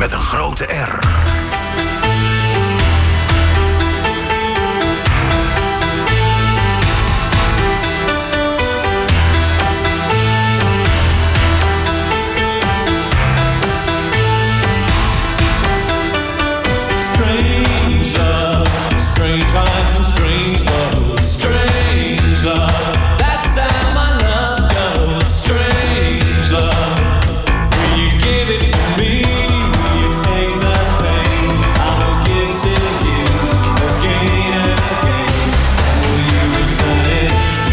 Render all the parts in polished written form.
met een grote R. Strange eyes and strange love, strange love. That's how my love goes. Strange love. Will you give it to me? Will you take the pain? I will give to you again and again. Will you return it?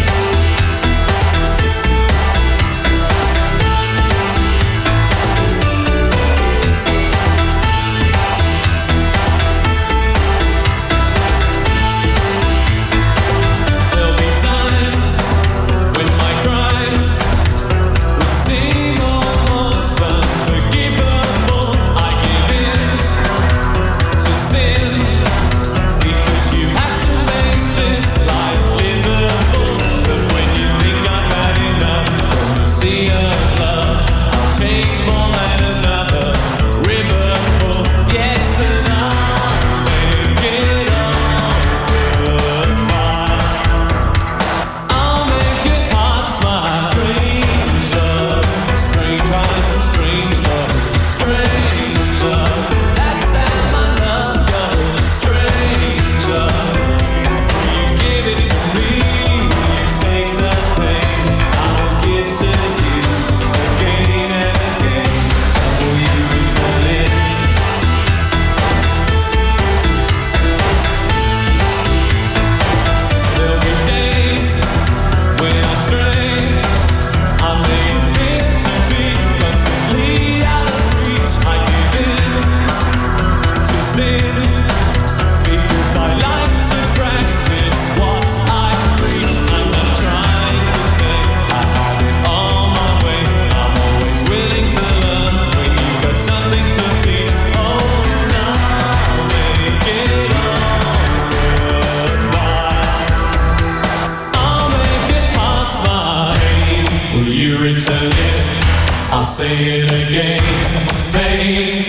Say it again, pain,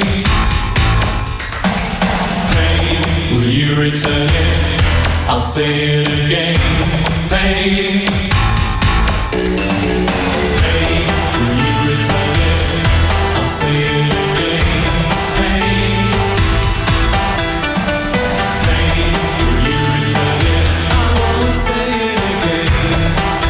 pain. Will you return it? I'll say it again, pain, pain. Will you return it? I'll say it again, pain, pain. Will you return it? I won't say it again.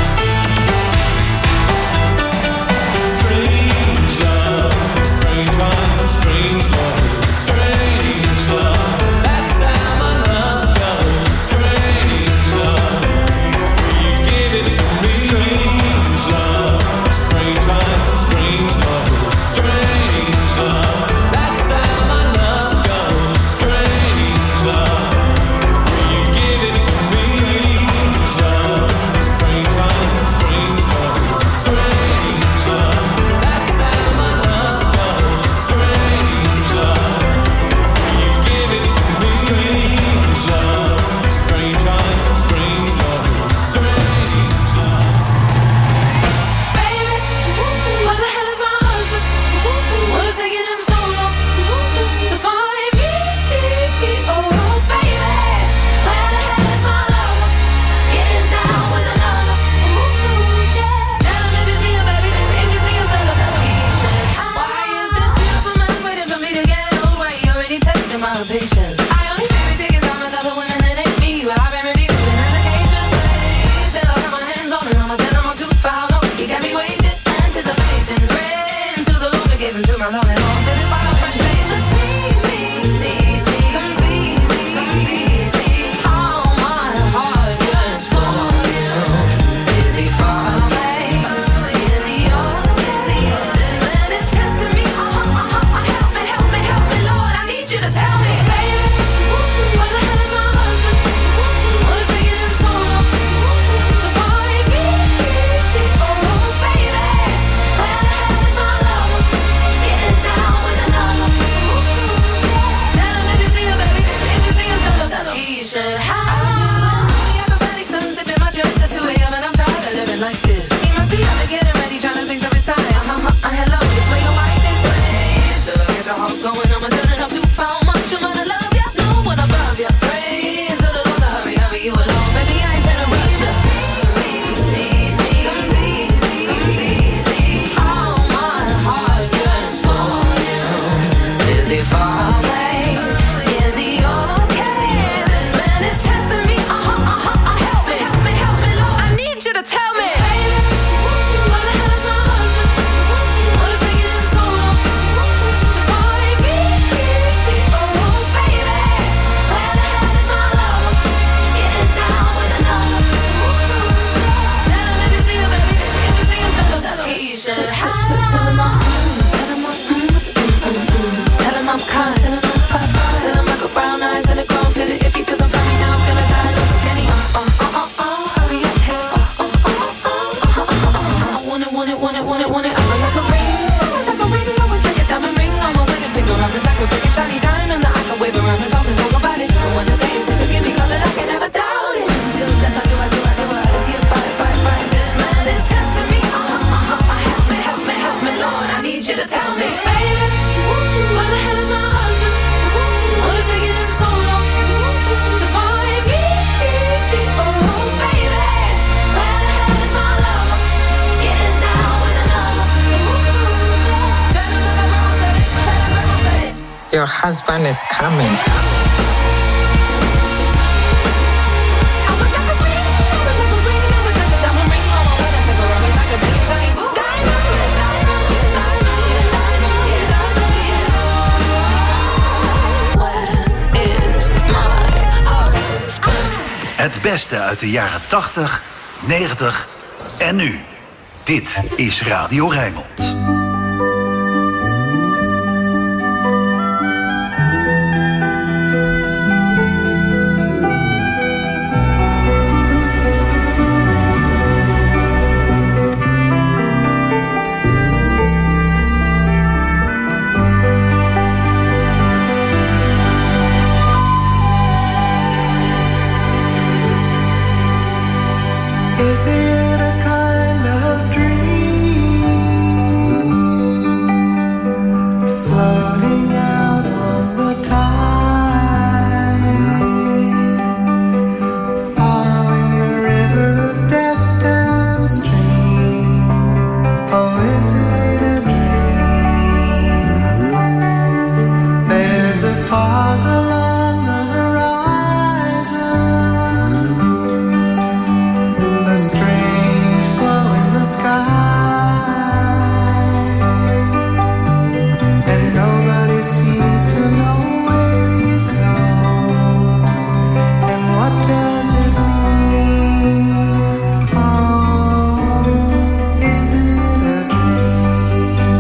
Strange love, strange eyes and strange love, strange love. That's how my love goes. Strange love, will you give it to me? Strange love, strange eyes and strange love, strange love. That's how my love goes. Strange love, will you give it to me? Strange love, strange eyes and strange love, strange love. That's how my love goes. Strange love, will you give it to me? Strange love, strange eyes and strange love, strange love. Baby, where the hell is my husband? What is taking him so long to find me? Oh, baby, where the hell is my lover? Getting down with another. Yeah. Tell him if you see him, baby. If you see him, tell me. Why is this beautiful man waiting for me to get away? Already testing my patience. I only feel me taking time with other women that ain't me. Well, I've been reviewing medications. Till I got my hands on him, I'ma tell him I'm too for how long. He got me waiting, anticipating. Praying to the Lord to give him to my love and all. So this wild frustration. Need me, complete me. All my heart yearns for you. Is he far away? Is he yours? This man is testing me. Help me, Lord, I need you to tell me, baby. Is he far away? Is he okay? This man is testing me. Help me, help me, help me, Lord. I need you to tell me. Baby, where the hell is my husband? What is taking him so long to find me? Oh, baby, where the hell is my lover? Getting down with another. Tell him if you see him, baby. If you see him, tell him. He should have. Tell him I'm kind. Tell him I got brown eyes and a grown feeling. If he doesn't find me now, I'm gonna die. No, so can he? Hurry up, please. I want it. I'm like a ring. I would take a diamond ring on my wedding finger. I'm like a big and shiny diamond that I can wave around and talk about it. And one of the days, if you give me call it, I can never doubt it. Till death, I do. Is he a bite? This man is testing me. Help me, Lord. I need you to tell me, baby. Where the hell is my husband? What is taking him so long to find me? Oh, baby, where the hell is my lover? Getting down with another. Tell him that my grandma said it. Your husband is coming. I would like a ring. I would like a diamond ring on my wedding finger. I would like a big and shiny diamond. Het beste uit de jaren 80, 90 en nu. Dit is Radio Rijnmond. Is it a kind of dream floating out on the tide, following the river of death downstream? Oh, is it a dream? There's a fog along the horizon, a strange glow in the sky, and nobody seems to know where you go. And what does it mean? Oh, is it a dream?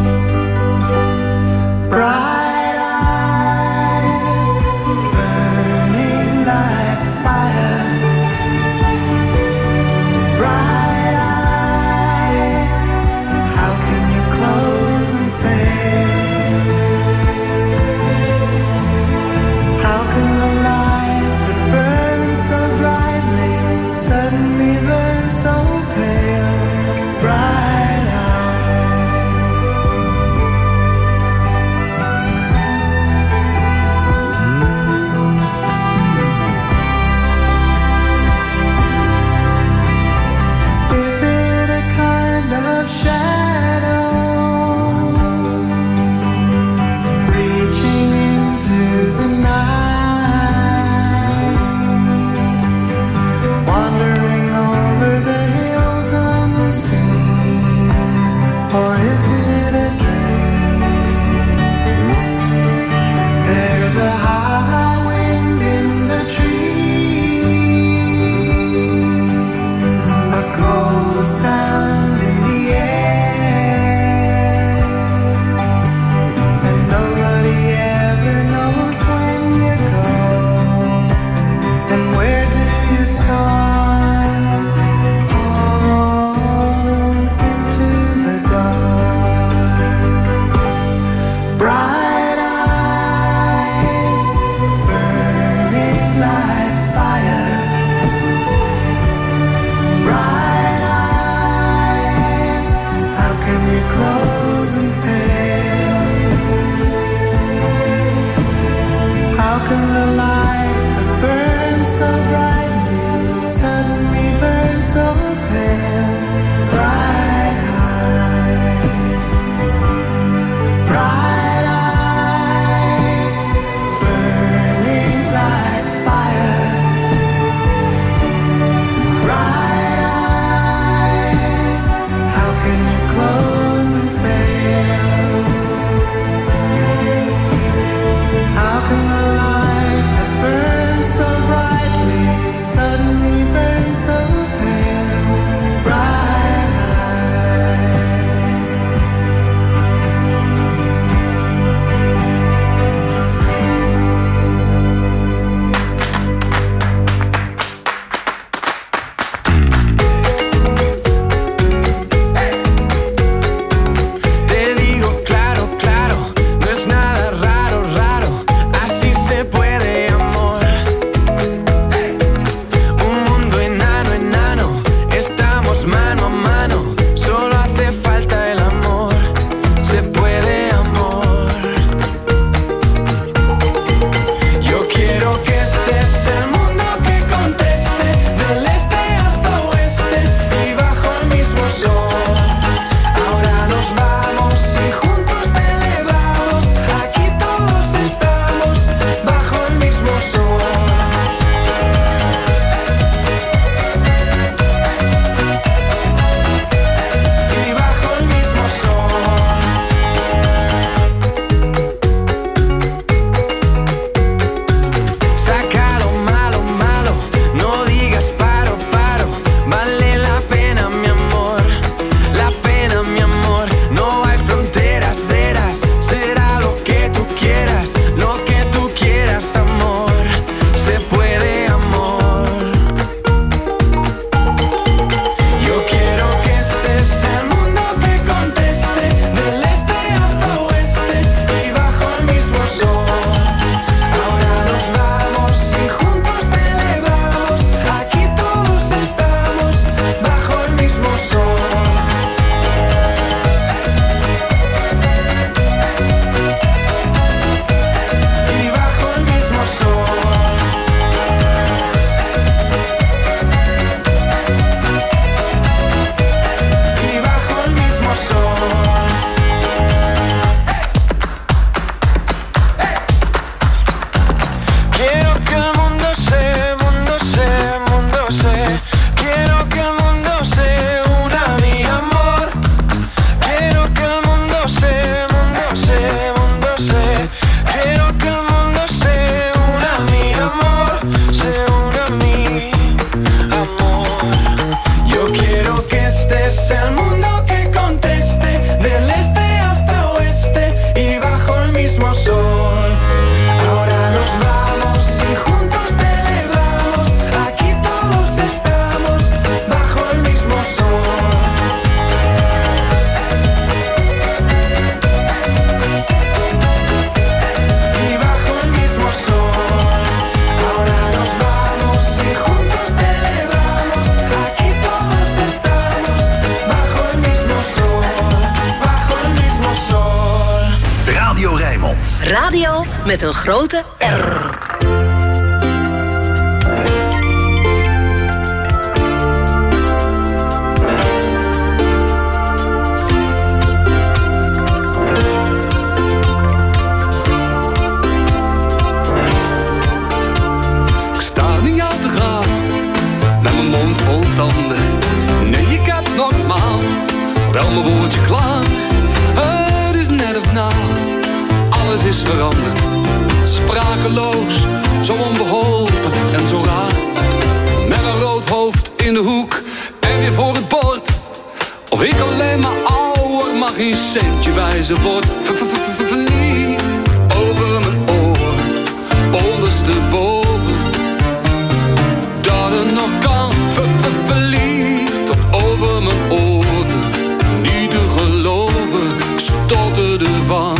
Bright eyes burning like fire, bright eyes, how can you close and fail? How can the light that burns so brightly suddenly burn so pale? Bright eyes. Is it a kind of shadow reaching into the night, wandering over the hills unseen? Or is it a dream? There's a high wind in the trees, a cold sound in the air, and nobody ever knows when you go, and where do you start? Oh, into the dark. Bright eyes burning like fire, bright eyes, how can you close and fail? How can the light that burns so brightly suddenly burn so pale? Bright eyes, bright eyes. mismo sol. Ahora nos vamos y juntos celebramos. Aquí todos estamos bajo el mismo sol. Y bajo el mismo sol. Ahora nos vamos y juntos celebramos. Aquí todos estamos bajo el mismo sol. Bajo el mismo sol. Radio Rijnmond. Radio met een grote R. Ik sta niet aan te gaan, met mijn mond vol tanden. Nee, ik heb normaal wel mijn woordje klaar. Het is net of na, alles is veranderd. Sprakeloos, zo onbeholpen en zo raar. Met een rood hoofd in de hoek en weer voor het bord. Of ik alleen maar ouder, maar geen centje wijzer word. Verliefd over mijn oren, ondersteboven. Dat het nog kan, verliefd tot over mijn oren. Niet te geloven, ik stotterde van.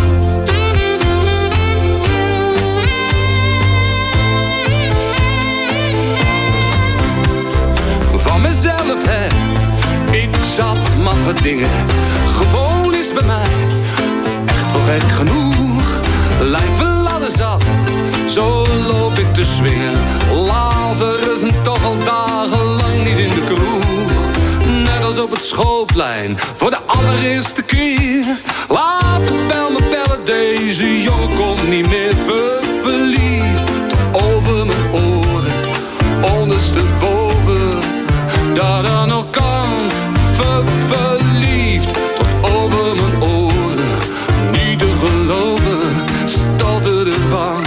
Van mezelf, hè, ik zat maffe dingen. Gewoon is bij mij echt wel gek genoeg. Lijkt wel ladder zat, zo loop ik te swingen. Lazarus en toch al dagenlang niet in de kroeg. Net als op het schoolplein, voor de allereerste keer. Laat de bel me bellen, deze jongen komt niet meer verliefd. Tot over mijn oren, ondersteboven. Dat er nog kan, verliefd tot over mijn oren. Niet te geloven, stotterde van.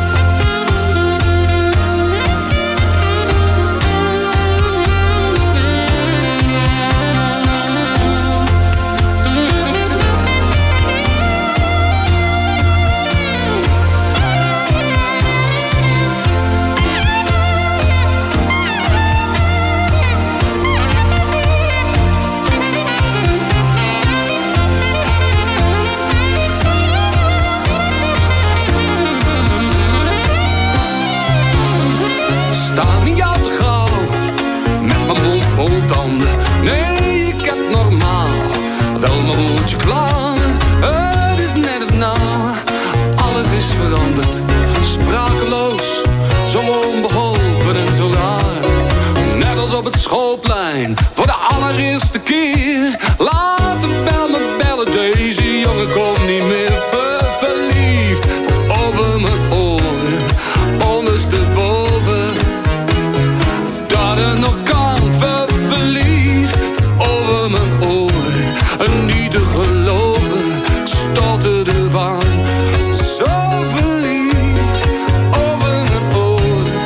Sta niet al te gauw, met mijn mond vol tanden. Nee, ik heb normaal wel mijn woordje klaar. Het is net of na, alles is veranderd. Sprakeloos, zo onbeholpen en zo raar. Net als op het schoolplein, voor de allereerste keer. Laat de bel me bellen, deze jongen komt niet meer verliefd. Tot over mijn oren, ondersteboven. Dat er nog kan, verliefd over mijn oren. En niet te geloven, ik stotterde van. Zo verliefd over mijn oren,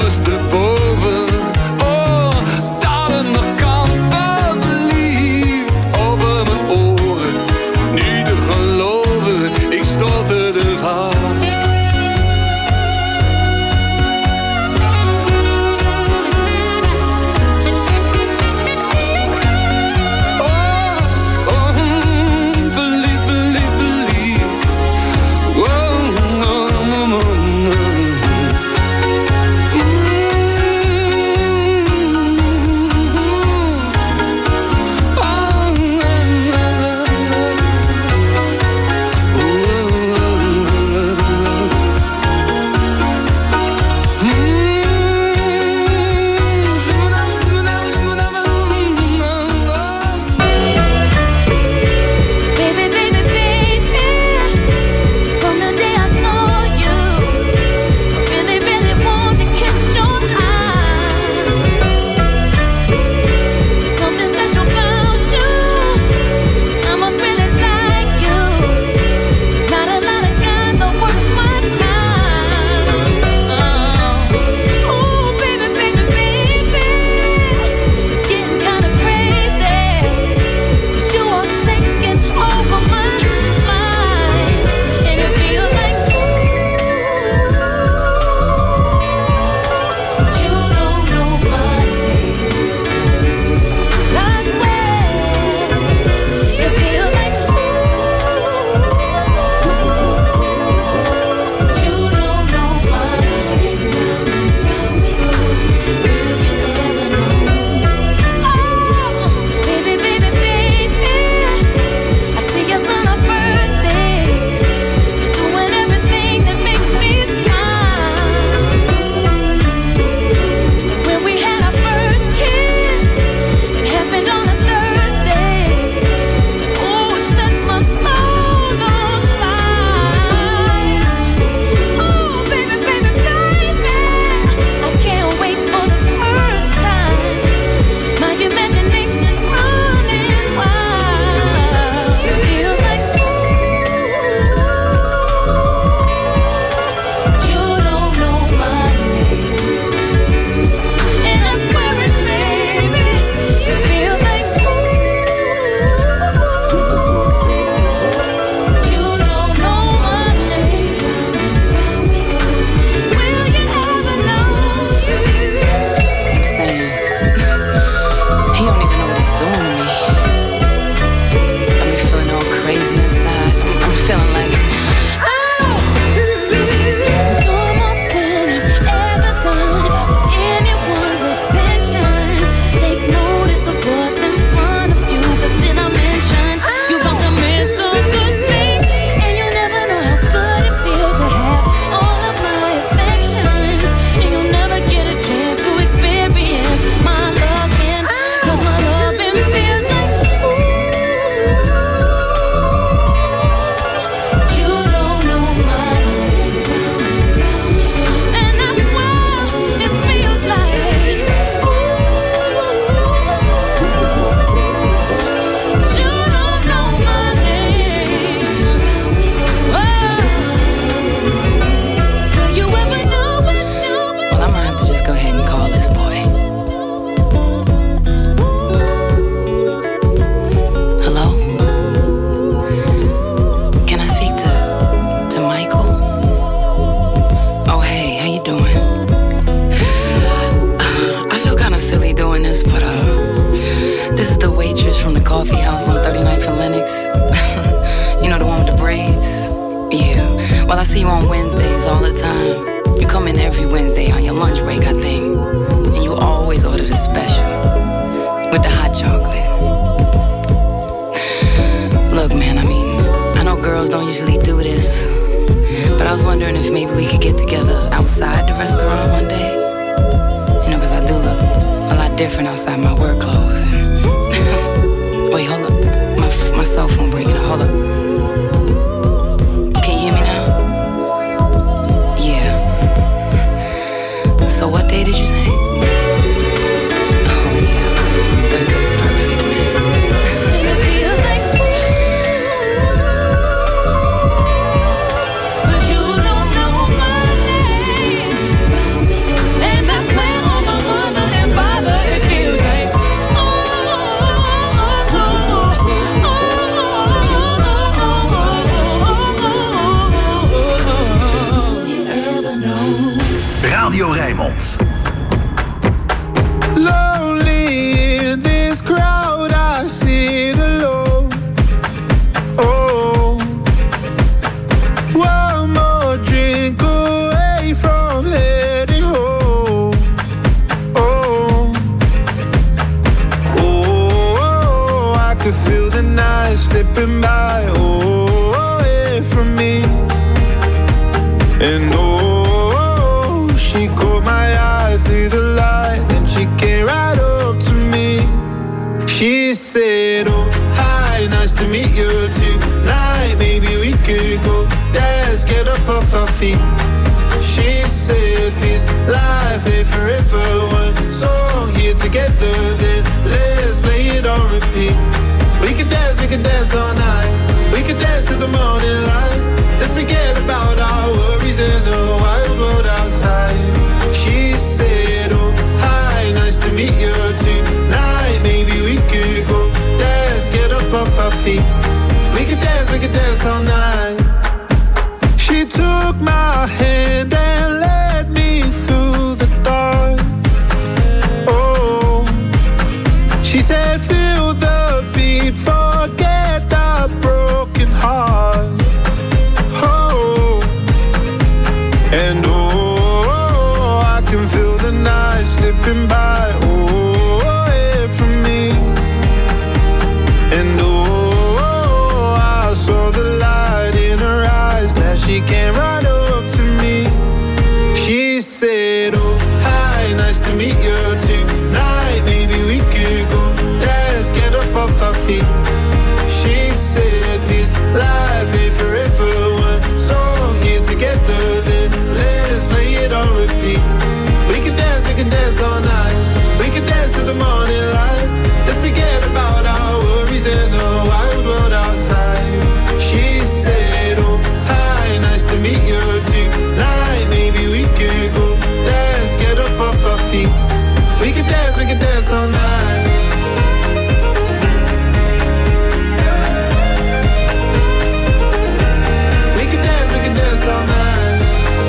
ondersteboven. Oh, dat er nog kan, verliefd Well, I see you on Wednesdays all the time. You come in every Wednesday on your lunch break, I think. And you always order the special with the hot chocolate. Look, man, I mean, I know girls don't usually do this, but I was wondering if maybe we could get together outside the restaurant one day. You know, because I do look a lot different outside my work clothes. And wait, hold up. My cell phone breaking up. Hold up. Can you hear me now? Yeah. So what day did you say? Oh, yeah. Thursday's perfect, man. But you don't know my name. And I swear on my mother and father, it feels like Radio Rijnmond. Lonely in this crowd, I sit alone. Oh, one more drink away from heading home. Oh, oh, I could feel the night slipping by. Oh, away from me. And oh, she caught my eye through the light, and she came right up to me. She said, oh, hi, nice to meet you tonight. Maybe we could go dance, get up off our feet. She said, this life ain't forever. One song here together, then let's play it on repeat. We could dance all night. We could dance to the morning light. Let's forget about our worries in the wild world outside. She said, oh, hi, nice to meet you tonight. Maybe we could go dance, get up off our feet. We could dance all night. She took my hand and led me through the dark. Oh, she said, feel the beat, forget the broken heart. Oh, and oh, I can feel the night slipping by. Oh, away from me. And oh, I saw the light in her eyes. Glad she came right up to me. She said, oh, hi, nice to meet you tonight. Maybe we could go dance, get up off our feet. She said, this life ain't forever. One song here together, then let's play it on repeat. We can dance all night. We can dance to the morning light. Let's forget about our worries and the wild world outside. She said, oh, hi, nice to meet you tonight. Maybe we could go dance, get up off our feet. We can dance all night. We can dance all night.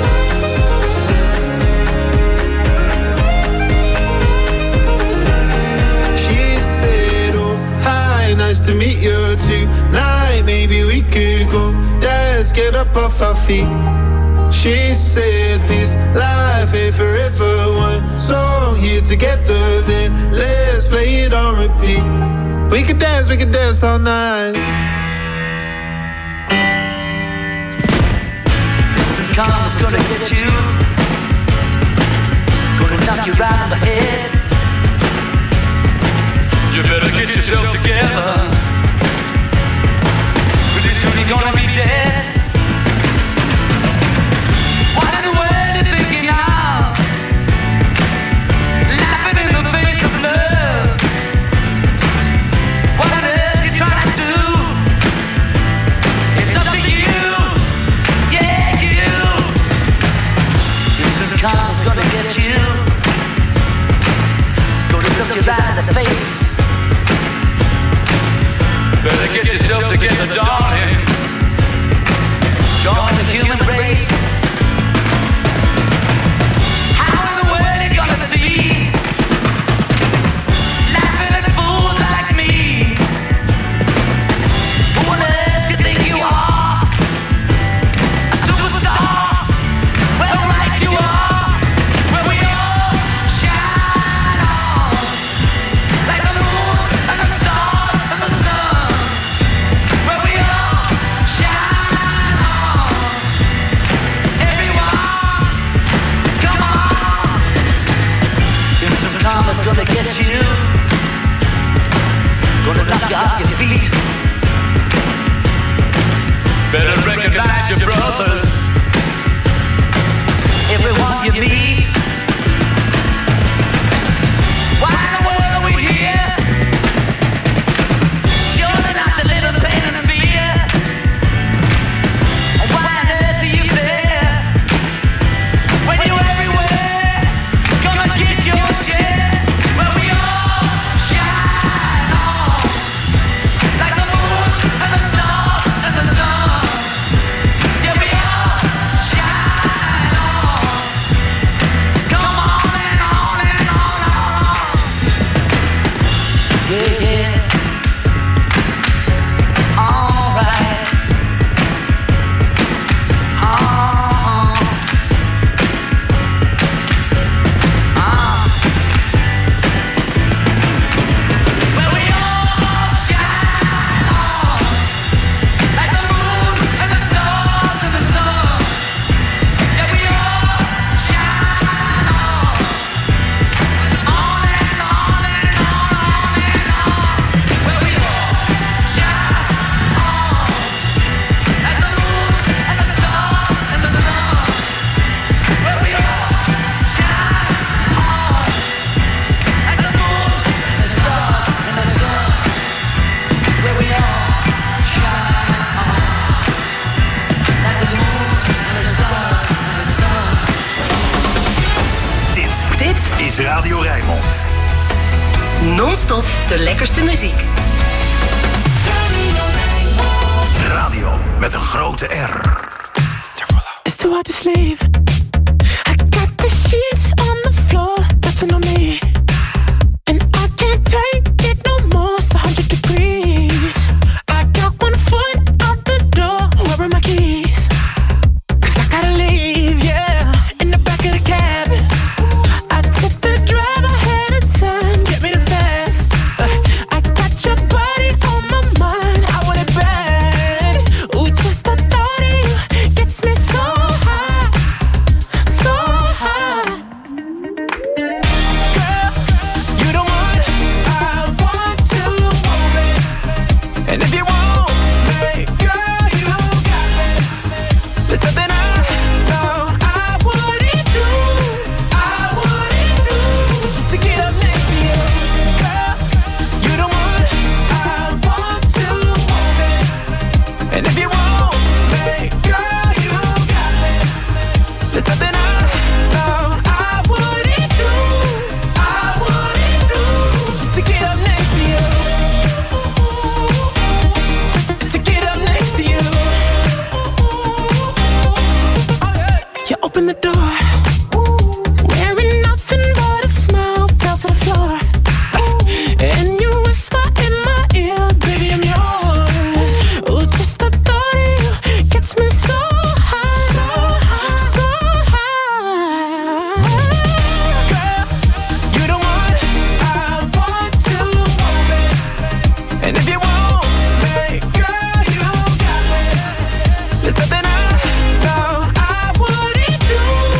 She said, oh, hi, nice to meet you tonight. Maybe we could go dance, get up off our feet. She said, this life ain't forever. One song here together, then let's play it on repeat. We could dance all night. This karma's gonna get you, gonna knock you right on the head. You better get yourself together. Pretty soon you're gonna be dead. What in the world you thinking of? Laughing in the face of love. What on earth you trying to do? It's up to you. Yeah, you. This karma's gonna get you, gonna look you right in the face. Better get yourself together, darling. Join the human race. How in the world you gonna see? Laughing at fools like me. Who on earth do you think you are? A superstar? is Radio Rijnmond. Non-stop de lekkerste muziek. Radio met een grote R. It's too hard to sleep. I got the sheets on the floor, nothing on me. And I can't take it no more, it's 100 degrees. I got one foot out the door, where are my keys? 'Cause I gotta leave, yeah, in the back of the cab. I took the drive ahead of time, get me the fast. I got your body on my mind, I want it bad. Ooh, just the thought of you gets me so high, so high. Girl, you the one I want to hold me. And if you want me, girl, you got me. There's nothing I know I wouldn't do, just to get up next to you. Girl, you the one I want to hold me. And if you want me, girl, you got me. There's nothing I know I wouldn't do, just to get up next to you. Just to get up next to you. You open the door, wearing nothing but a smile, fell to the floor. And you whisper in my ear, baby, I'm yours. Ooh, just the thought of you gets me so high, so high. Girl, you the one I want to hold me. And if you want me, girl, you got me. There's nothing I know I wouldn't do,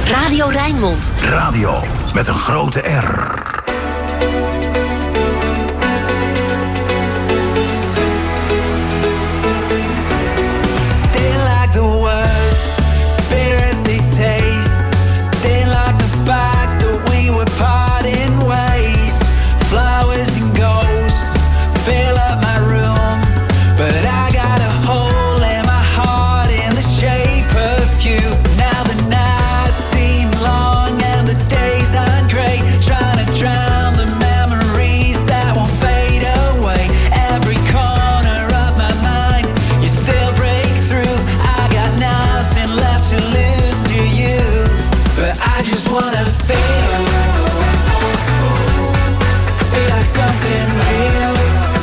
Radio Rijnmond. Radio met een grote R. They like the words, bitter as they taste. They like the fact that we were parting ways. Flowers and ghosts fill up my room, but I got a hole in my heart in the shape of you. Now the nights seem long and the days aren't great. Trying to drown the memories that won't fade away. Every corner of my mind, you still break through. I got nothing left to lose to you, but I just wanna feel like something real.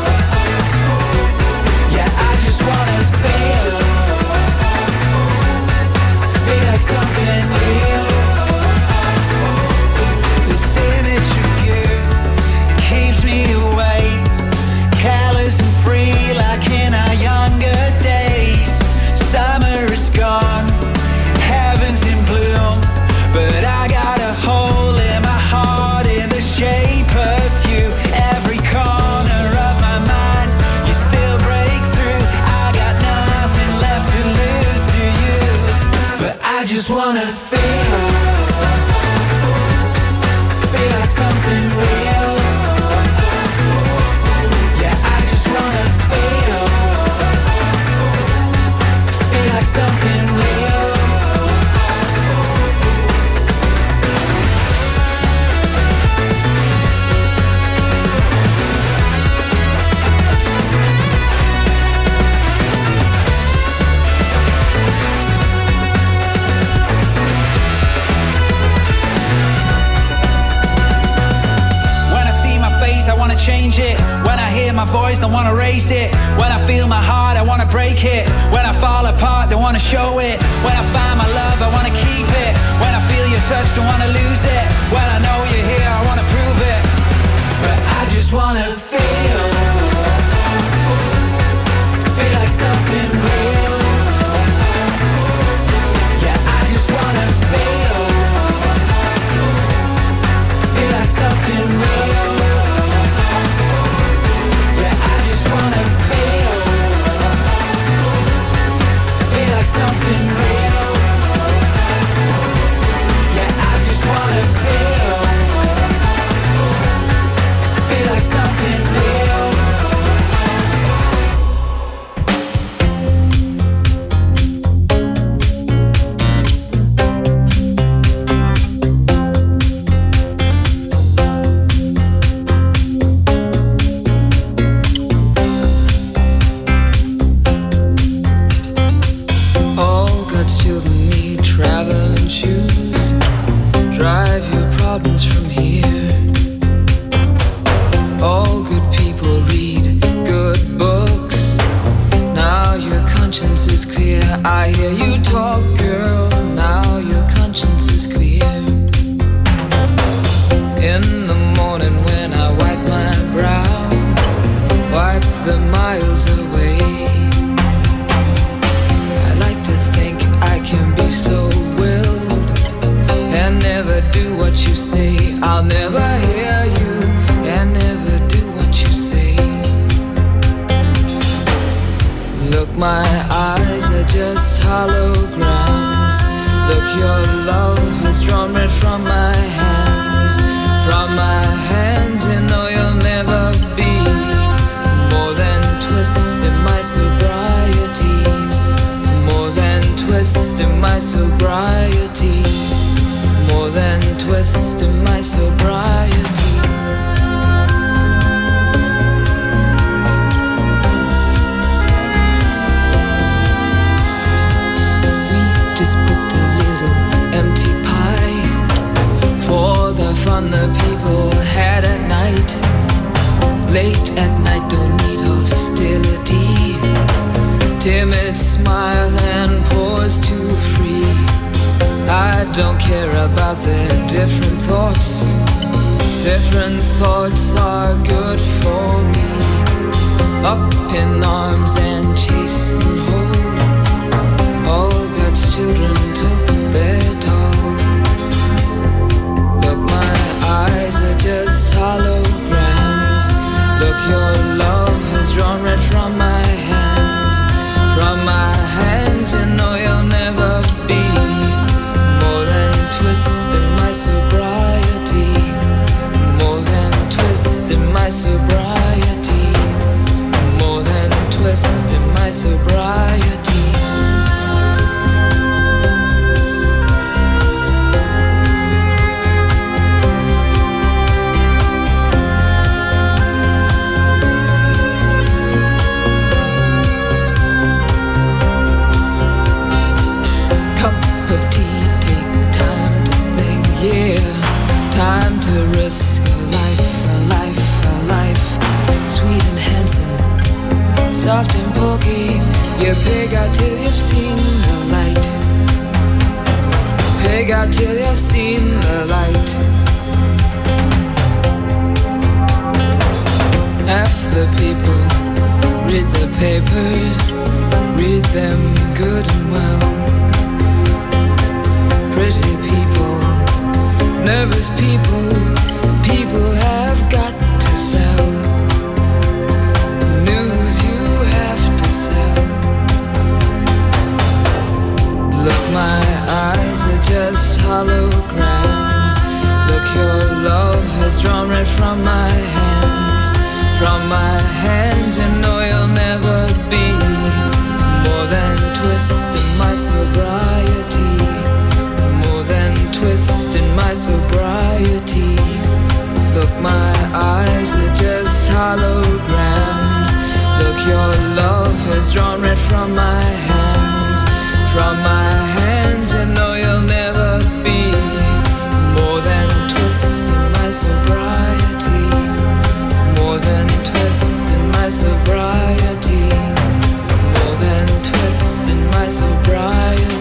Yeah, I just wanna feel like something real. This image of you keeps me awake, careless and free like in our younger days. Summer is gone, heaven's in bloom, but I got a hole in my heart in the shape of you. Every corner of my mind, you still break through. I got nothing left to lose to you, but I just wanna feel like something real. Yeah, I just wanna feel like something real. I wanna change it. When I hear my voice, don't wanna raise it. When I feel my heart, I wanna break it. When I fall apart, don't wanna show it. When I find my love, I wanna keep it. When I feel your touch, don't wanna lose it. When I know you're here, I wanna prove it. But I just wanna feel like something real. Yeah, I just wanna feel like something real. Something real. Yeah, I just wanna feel like something real. Different thoughts are good for me. Up in arms and chased and whole. All God's children took their toll. Make out till you've seen the light. Half the people read the papers, read them good and well. Pretty people, nervous people, people have got to sell. News you have to sell. Look, my eyes are just holograms. Look, your love has drawn red from my hands. From my hands, you know you'll never be more than twist in my sobriety. More than twist in my sobriety. Look, my eyes are just holograms. Look, your love has drawn red from my hands. From my hands, you know you'll never be more than twist in my sobriety. More than twist in my sobriety. More than twist in my sobriety.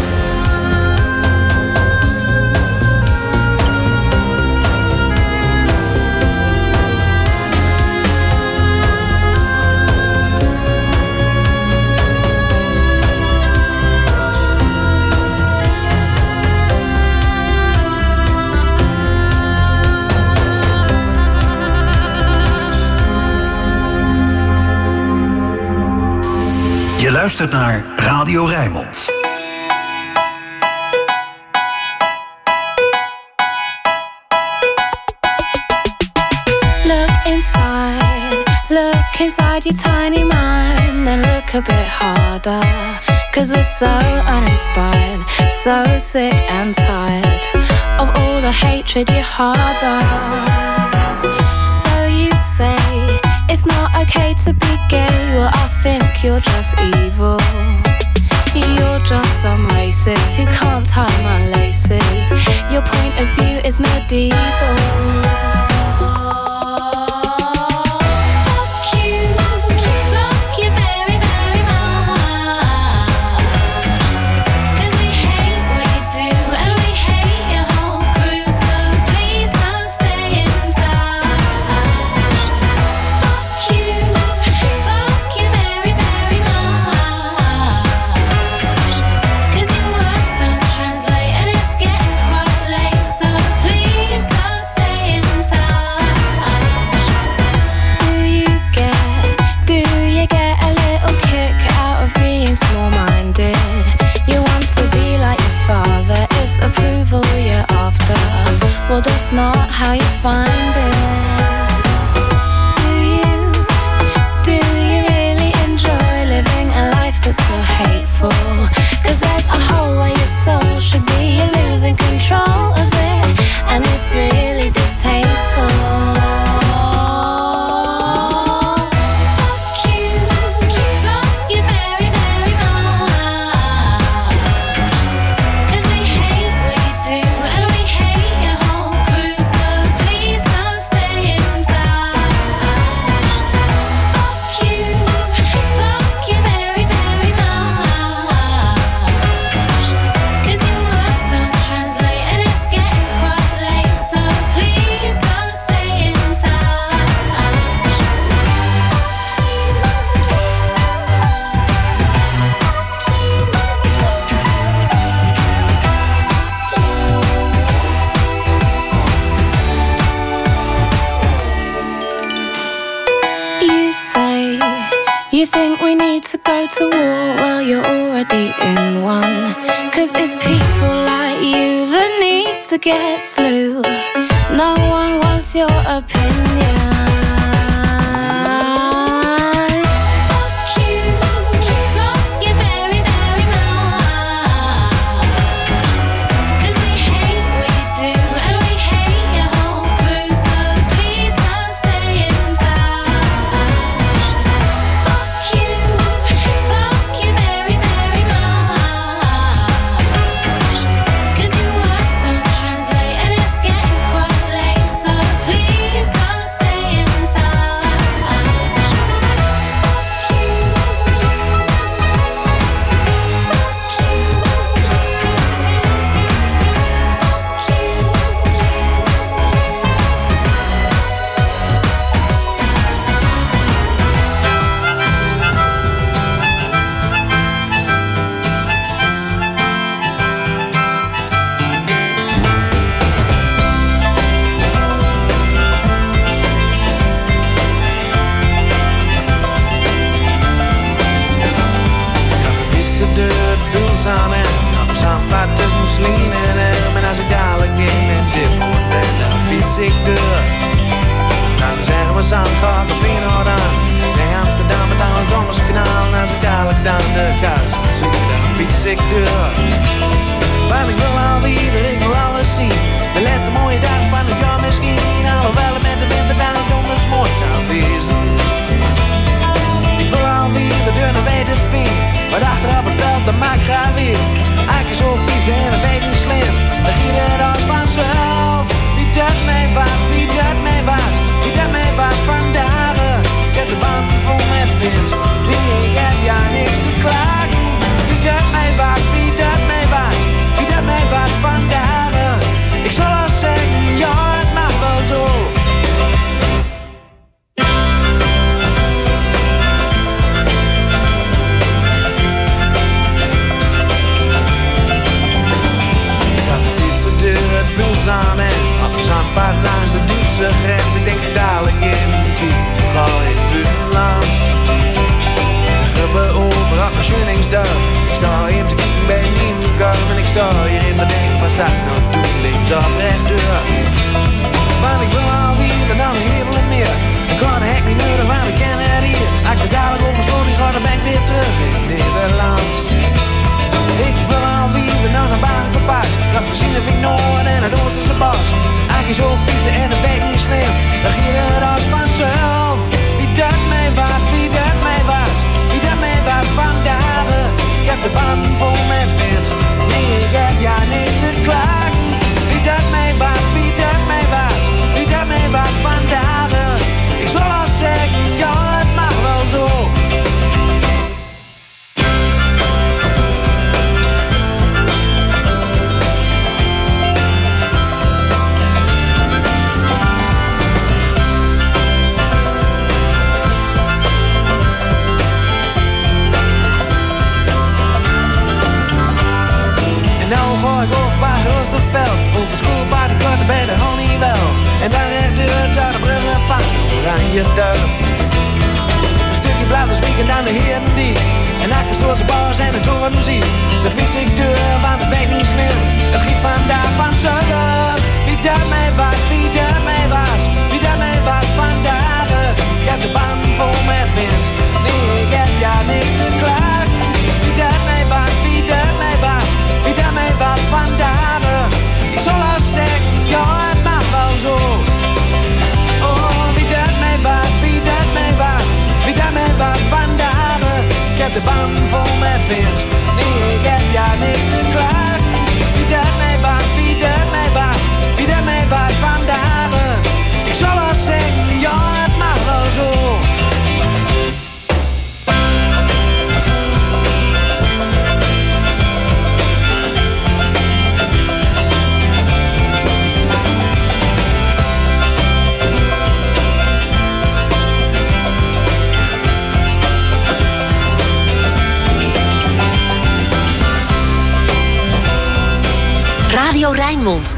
Je luistert naar Radio Rijnmond. Look inside your tiny mind, then look a bit harder. 'Cause we're so uninspired, so sick and tired of all the hatred you harbor. So you say it's not okay to be gay. Well, I think you're just evil. You're just some racist who can't tie my laces. Your point of view is medieval. Well, that's not how you find it. Do you really enjoy living a life that's so hateful? 'Cause there's a hole where your soul should be. You're losing control of it, and it's really distasteful. You think we need to go to war? Well, you're already in one. 'Cause it's people like you that need to get slew. No one wants your opinion. Please don't stay in Celine en hem. En als ik dadelijk in mijn dipper ben, dan fiets ik door. Nou, dan zeggen we Zandvoort of Feyenoord aan. Nee, Amsterdam met aan het Donderskanaal. En als ik dadelijk dan de kuis zoek, dan fiets ik door. Want ik wil alweer, ik wil alles zien. De laatste mooie dag van het jaar misschien. Alhoewel het met de winter dan het donders mooi kan wezen. Ik wil alweer de deur naar weten vind. Maar achter op het veld, dat maakt graag weer. Eigenlijk zo vies en dat weet niet slim. Dan giet het als vanzelf. Wie dat mij was, wie dat mij was. Wie dat mij was vandaag. Ik heb de band vol met vins. Nee, ik heb ja niks te klagen. Wie dat mij was, wie dat mij was. Wie dat mij was vandaag. Ik zal al zeggen, ja het mag wel zo. Aan en op de zandpad langs de Duitse grens. Ik denk dadelijk in die gal in het buitenland. De gruppen over op mijn Schöningsdorf. Ik sta hier te kijken bij een nieuwkom. En ik sta hier in mijn denk, wat zou ik nou doen? Links of rechtdoor. Want ik wil alweer en dan een hebel en meer. Ik kan de hek niet nodig, want ik ken het hier. Als ik er dadelijk over sloot, die gaat, dan ben ik weer terug in Nederland. Ik wil alweer naar een bagenpas. Dat gezien heb ik Noord en het Oosterse bos. Eigenlijk zo vies en dat weet niet slim. Dan giet het als vanzelf. Wie dat mij was, wie dat mij was. Wie dat mij was vandaag. Ik heb de band vol met wind. Nee, ik heb ja niks te klagen. Wie dat mij was, wie dat mij was. Wie dat mij was vandaag. Ik zal al zeggen, ja het mag wel zo. Over schoolpaard, ik hoorde bij de Honeywell. En dan rechtdoor uit de bruggen van Oranje-Duif. Een stukje blauwe zwiek en dan de Herendiek. En achter zoals de bars en de torenmuziek. Dan fiets ik door, want het weet niet slim. Dat giet vandaag van Zuiden. Wie dat mij was, wie dat mij was. Wie dat mij was vandaag. Ik heb de band vol met wind. Nee, ik heb ja niks te klagen. Wie dat mij was, wie dat mij was. Wie dat mij was vandaag. Ik zal al zeggen, ja het mag wel zo. Oh, wie dat mij was, wie dat mij was. Wie dat mij was vandaag. Ik heb de band vol met wind. Nee, ik heb ja niks te klagen. Wie dat mij was, wie dat mij was. Wie dat mij was vandaag. Ik zal al zeggen, ja het mag wel zo. Radio Rijnmond.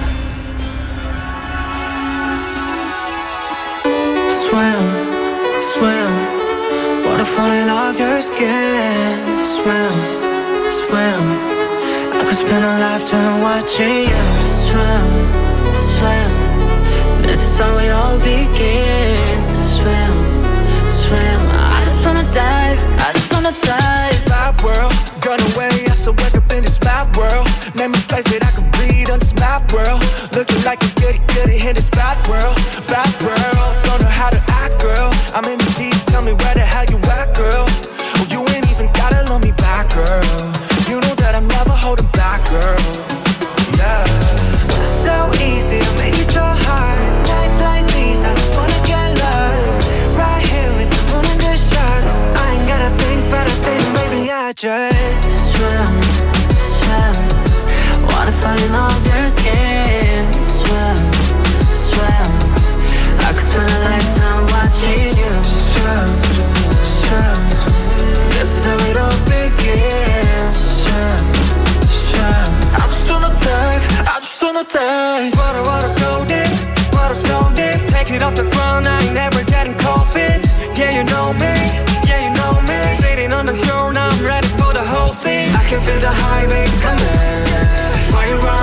Swim, swim, waterfall in off your skin. Swim, swim, I could spend a lifetime watching you. Swim, swim, this is how it all begins. Swim, swim, I just wanna dive, I just wanna dive. My world, gone away, I still wake up in this mad world. Name a place that I can breathe on this mad world. Looking like a goody in this bad world. Bad world, don't know how to act, girl. I'm in the deep, tell me where the hell you at, girl. Oh, you ain't even gotta love me back, girl. You know that I'm never holding back, girl. Yeah. So easy to make it so hard. Nights like these, I just wanna get lost. Right here with the moon and the stars. I ain't gotta think, but I think maybe I just swim, swim. Wanna fall in love with your skin. Swim, swim. I could spend a lifetime watching you. Swim, swim. This is how it all begins. Swim, swim. I just wanna dive, I just wanna dive. Water so deep, water so deep. Take it off the ground, I ain't never getting cold feet. Yeah, you know me, yeah, you know me. Sitting on the shore, now I'm ready for the whole thing. I can feel the high waves coming. Why you run?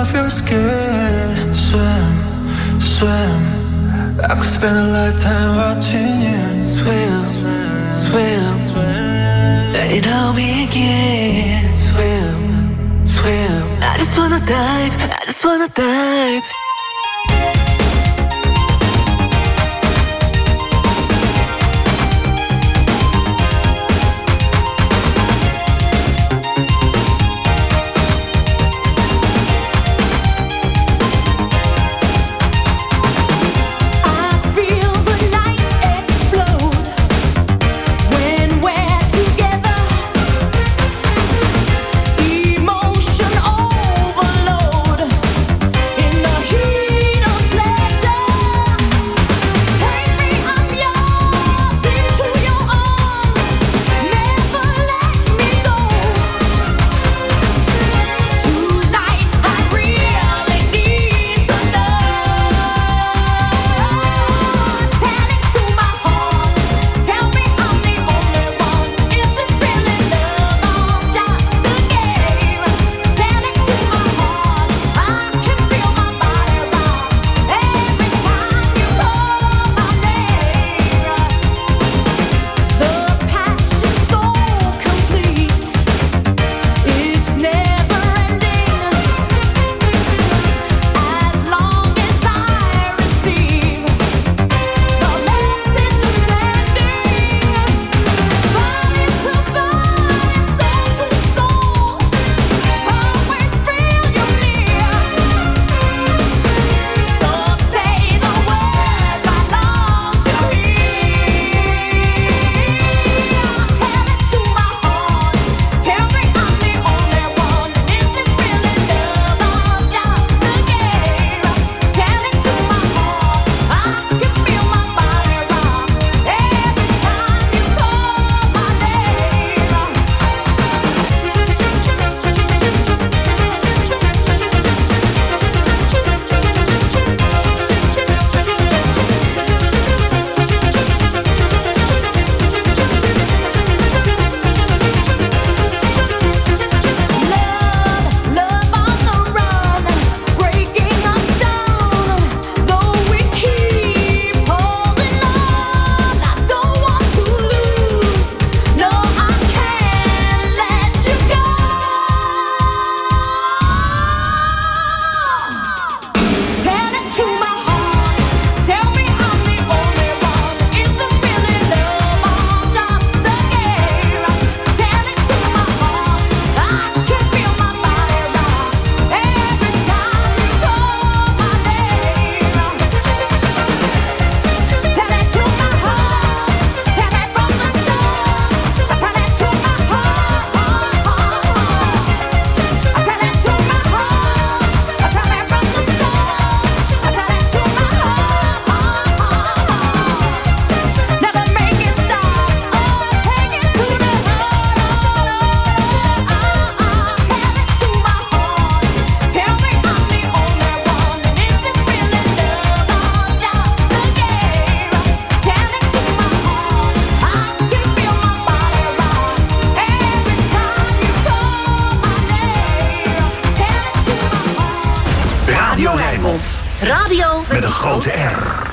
of your skin. Swim, swim. I could spend a lifetime watching you swim, swim, swim. Let it all begin. Swim, swim. I just wanna dive, I just wanna dive. Radio Rijnmond. Radio Met een grote R.